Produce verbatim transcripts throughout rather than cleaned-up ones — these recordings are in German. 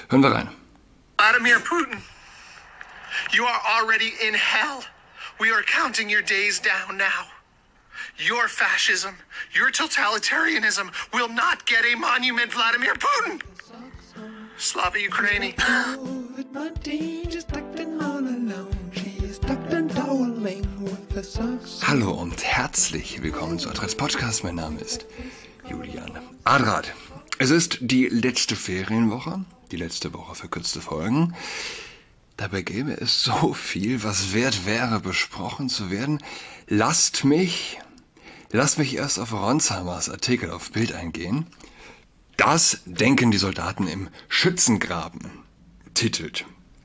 Hören wir rein. Vladimir Putin, you are already in hell. We are counting your days down now. Your fascism, your totalitarianism will not get a monument, Vladimir Putin. Slava Ukraini. Hallo und herzlich willkommen zu Adress Podcast. Mein Name ist Julian Adrat. Es ist die letzte Ferienwoche, die letzte Woche verkürzte Folgen. Dabei gäbe es so viel, was wert wäre, besprochen zu werden. Lasst mich, lasst mich erst auf Ronsheimers Artikel auf Bild eingehen. Das denken die Soldaten im Schützengraben, titelt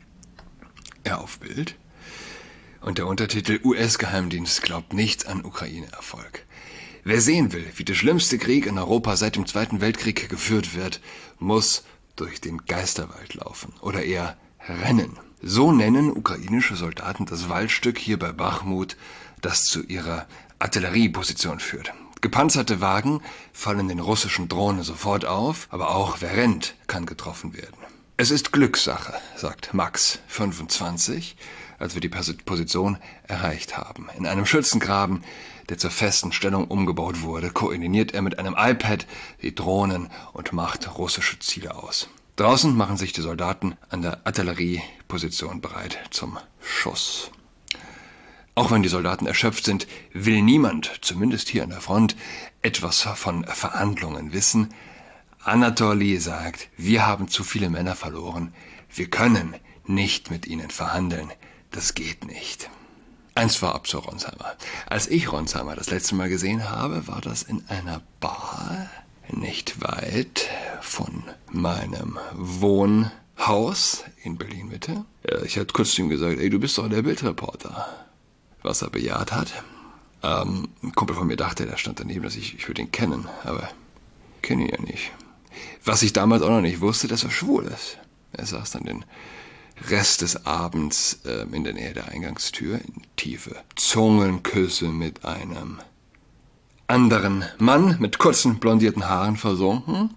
er auf Bild. Und der Untertitel: U S-Geheimdienst glaubt nichts an Ukraine-Erfolg. Wer sehen will, wie der schlimmste Krieg in Europa seit dem Zweiten Weltkrieg geführt wird, muss durch den Geisterwald laufen oder eher rennen. So nennen ukrainische Soldaten das Waldstück hier bei Bachmut, das zu ihrer Artillerieposition führt. Gepanzerte Wagen fallen den russischen Drohnen sofort auf, aber auch wer rennt, kann getroffen werden. Es ist Glückssache, sagt Max, fünfundzwanzig, als wir die Position erreicht haben. In einem Schützengraben, der zur festen Stellung umgebaut wurde, koordiniert er mit einem iPad die Drohnen und macht russische Ziele aus. Draußen machen sich die Soldaten an der Artillerieposition bereit zum Schuss. Auch wenn die Soldaten erschöpft sind, will niemand, zumindest hier an der Front, etwas von Verhandlungen wissen. Anatoly sagt, wir haben zu viele Männer verloren, wir können nicht mit ihnen verhandeln, das geht nicht. Eins vorab zu Ronsheimer. Als ich Ronsheimer das letzte Mal gesehen habe, war das in einer Bar, nicht weit von meinem Wohnhaus in Berlin-Mitte. Ich hatte kurz zu ihm gesagt, ey, du bist doch der Bildreporter. Was er bejaht hat. Ähm, ein Kumpel von mir dachte, der stand daneben, dass ich, ich würde ihn kennen, aber ich kenne ihn ja nicht. Was ich damals auch noch nicht wusste, dass er schwul ist. Er saß dann den Rest des Abends äh, in der Nähe der Eingangstür, in tiefe Zungenküsse mit einem anderen Mann mit kurzen blondierten Haaren versunken.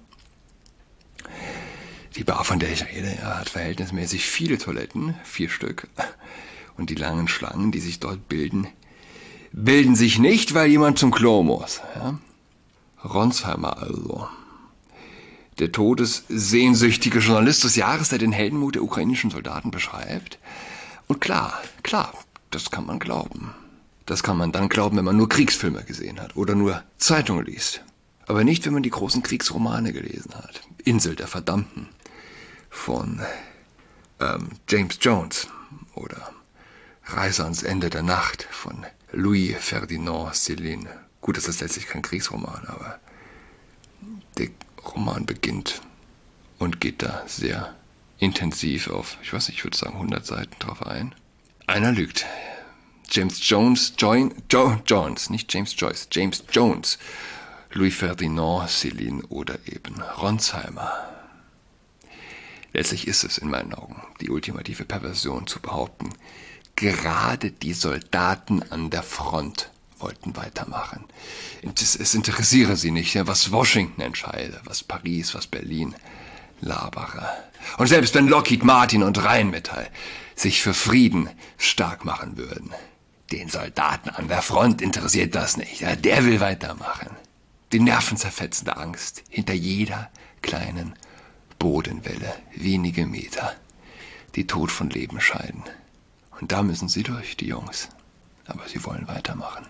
Die Bar, von der ich rede, ja, hat verhältnismäßig viele Toiletten, vier Stück. Und die langen Schlangen, die sich dort bilden, bilden sich nicht, weil jemand zum Klo muss. Ja? Ronsheimer also. Der todessehnsüchtige Journalist des Jahres, der den Heldenmut der ukrainischen Soldaten beschreibt. Und klar, klar, das kann man glauben. Das kann man dann glauben, wenn man nur Kriegsfilme gesehen hat oder nur Zeitungen liest. Aber nicht, wenn man die großen Kriegsromane gelesen hat. Insel der Verdammten von ähm, James Jones oder Reise ans Ende der Nacht von Louis Ferdinand Céline. Gut, das ist letztlich kein Kriegsroman, aber der Roman beginnt und geht da sehr intensiv auf, ich weiß nicht, ich würde sagen hundert Seiten drauf ein. Einer lügt. James Jones, Join, jo, Jones, nicht James Joyce, James Jones, Louis Ferdinand Céline oder eben Ronsheimer. Letztlich ist es in meinen Augen die ultimative Perversion zu behaupten, gerade die Soldaten an der Front wollten weitermachen. Es, es interessiere sie nicht, was Washington entscheide, was Paris, was Berlin labere. Und selbst wenn Lockheed Martin und Rheinmetall sich für Frieden stark machen würden, den Soldaten an der Front interessiert das nicht. Ja, der will weitermachen. Die nervenzerfetzende Angst hinter jeder kleinen Bodenwelle, wenige Meter, die Tod von Leben scheiden. Und da müssen sie durch, die Jungs. Aber sie wollen weitermachen.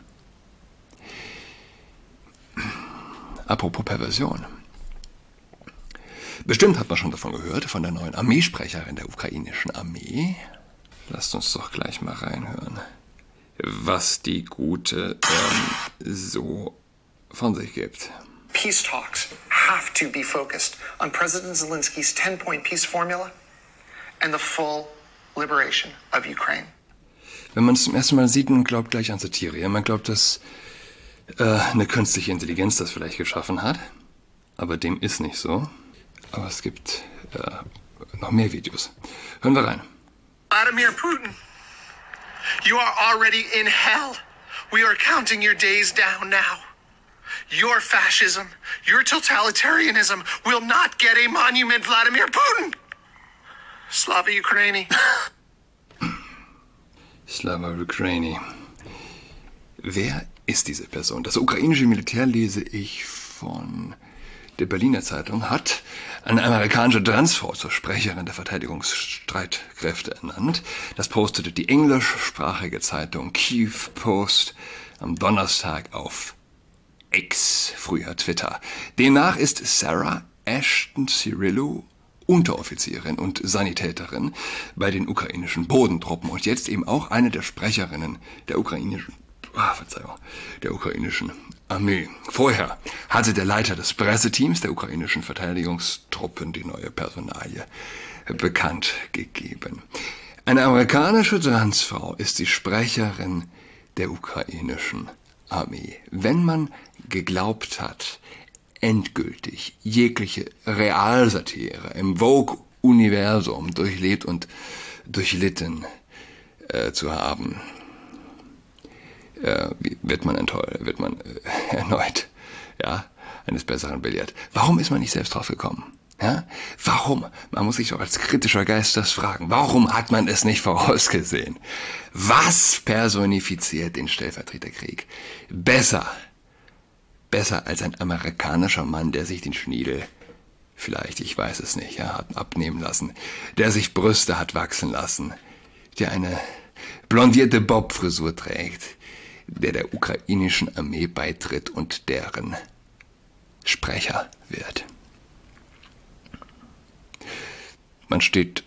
Apropos Perversion. Bestimmt hat man schon davon gehört, von der neuen Armeesprecherin der ukrainischen Armee. Lasst uns doch gleich mal reinhören, was die Gute ähm, so von sich gibt. Peace talks have to be focused on President Zelensky's ten-point peace formula and the full liberation of Ukraine. Wenn man es zum ersten Mal sieht, man glaubt gleich an Satire. Man glaubt, dass äh, eine künstliche Intelligenz das vielleicht geschaffen hat. Aber dem ist nicht so. Aber es gibt äh, noch mehr Videos. Hören wir rein. Vladimir Putin, you are already in hell. We are counting your days down now. Your fascism, your totalitarianism will not get a monument, Vladimir Putin. Slava Ukraini. Slava Ukraini. Wer ist diese Person? Das ukrainische Militär, lese ich von der Berliner Zeitung, hat eine amerikanische Transfrau zur Sprecherin der Verteidigungsstreitkräfte ernannt. Das postete die englischsprachige Zeitung Kyiv Post am Donnerstag auf X, früher Twitter. Demnach ist Sarah Ashton Cirillo Unteroffizierin und Sanitäterin bei den ukrainischen Bodentruppen und jetzt eben auch eine der Sprecherinnen der ukrainischen, ah, Verzeihung, der ukrainischen Armee. Vorher hatte der Leiter des Presseteams der ukrainischen Verteidigungstruppen die neue Personalie bekannt gegeben. Eine amerikanische Transfrau ist die Sprecherin der ukrainischen Armee. Wenn man geglaubt hat, endgültig jegliche Realsatire im Vogue-Universum durchlebt und durchlitten äh, zu haben, äh, wird man enttäuscht, wird man äh, erneut, ja, eines Besseren belehrt. Warum ist man nicht selbst drauf gekommen? Ja? Warum? Man muss sich doch als kritischer Geist das fragen. Warum hat man es nicht vorausgesehen? Was personifiziert den Stellvertreterkrieg? Besser, besser als ein amerikanischer Mann, der sich den Schniedel, vielleicht, ich weiß es nicht, ja, hat abnehmen lassen, der sich Brüste hat wachsen lassen, der eine blondierte Bobfrisur trägt, der der ukrainischen Armee beitritt und deren Sprecher wird. Man steht,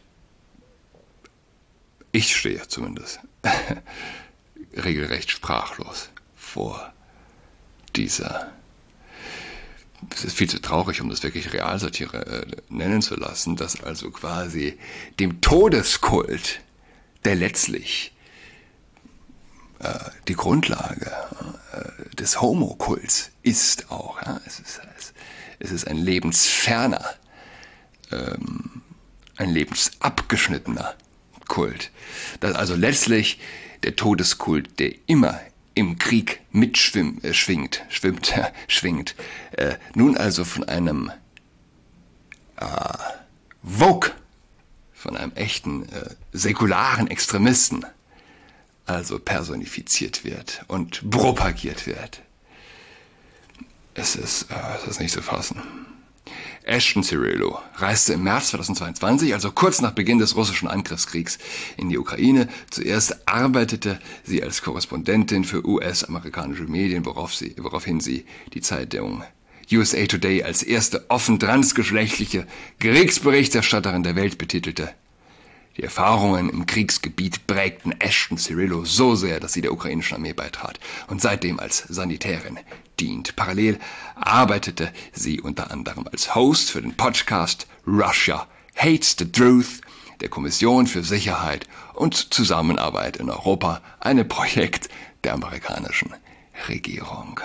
ich stehe zumindest, regelrecht sprachlos vor dieser. Es ist viel zu traurig, um das wirklich Realsatire äh, nennen zu lassen, dass also quasi dem Todeskult, der letztlich äh, die Grundlage äh, des Homokults ist auch, ja? es, ist, es ist ein lebensferner, ähm, ein lebensabgeschnittener Kult. Dass also letztlich der Todeskult, der immer im Krieg mitschwimmt, äh, schwingt, schwimmt, äh, schwingt, äh, nun also von einem äh, Vogue, von einem echten äh, säkularen Extremisten, also personifiziert wird und propagiert wird. Es ist, äh, es ist nicht zu fassen. Ashton Cirillo reiste im März zweitausendzweiundzwanzig, also kurz nach Beginn des russischen Angriffskriegs in die Ukraine. Zuerst arbeitete sie als Korrespondentin für U S-amerikanische Medien, worauf sie, woraufhin sie die Zeitung U S A Today als erste offen transgeschlechtliche Kriegsberichterstatterin der Welt betitelte. Die Erfahrungen im Kriegsgebiet prägten Ashton Cirillo so sehr, dass sie der ukrainischen Armee beitrat und seitdem als Sanitärin dient. Parallel arbeitete sie unter anderem als Host für den Podcast Russia Hates the Truth der Kommission für Sicherheit und Zusammenarbeit in Europa, ein Projekt der amerikanischen Regierung.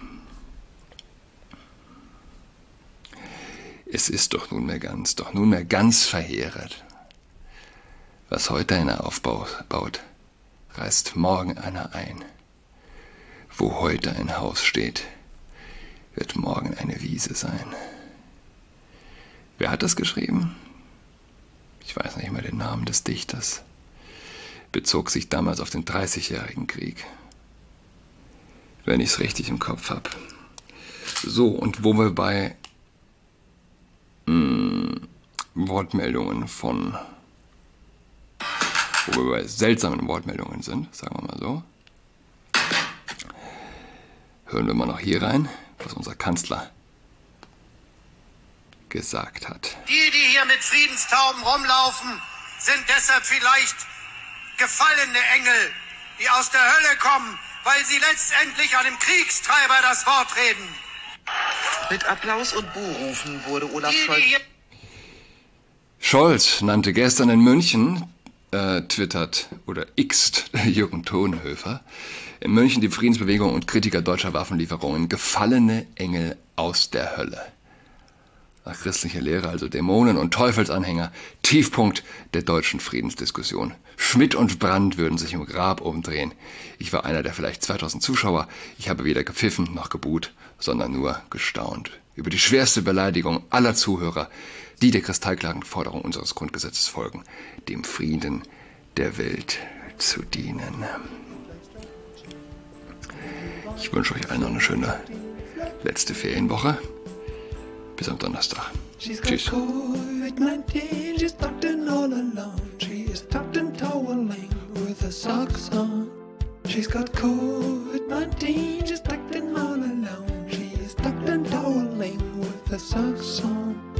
Es ist doch nunmehr ganz, doch nunmehr ganz verheerend. Was heute einer aufbaut, reißt morgen einer ein. Wo heute ein Haus steht, wird morgen eine Wiese sein. Wer hat das geschrieben? Ich weiß nicht mehr den Namen des Dichters. Bezog sich damals auf den Dreißigjährigen Krieg. Wenn ich es richtig im Kopf habe. So, und wo wir bei mh, Wortmeldungen von wo wir bei seltsamen Wortmeldungen sind, sagen wir mal so. Hören wir mal noch hier rein, was unser Kanzler gesagt hat. Die, die hier mit Friedenstauben rumlaufen, sind deshalb vielleicht gefallene Engel, die aus der Hölle kommen, weil sie letztendlich einem Kriegstreiber das Wort reden. Mit Applaus und Buhrufen wurde Olaf Die, Scholz... die hier Scholz nannte gestern in München, äh, twittert oder xt Jürgen Thonhöfer, in München die Friedensbewegung und Kritiker deutscher Waffenlieferungen gefallene Engel aus der Hölle. Nach christlicher Lehre also Dämonen und Teufelsanhänger, Tiefpunkt der deutschen Friedensdiskussion. Schmidt und Brandt würden sich im Grab umdrehen. Ich war einer der vielleicht zweitausend Zuschauer. Ich habe weder gepfiffen noch gebuht, sondern nur gestaunt über die schwerste Beleidigung aller Zuhörer, die der kristallklaren Forderung unseres Grundgesetzes folgen, dem Frieden der Welt zu dienen. Ich wünsche euch allen noch eine schöne letzte Ferienwoche. Bis am Donnerstag. Tschüss. covid nineteen, she's tucked in all alone. She is tucked in toweling with her socks on. She's got covid nineteen, she's tucked in all alone. She is tucked in toweling with her socks on.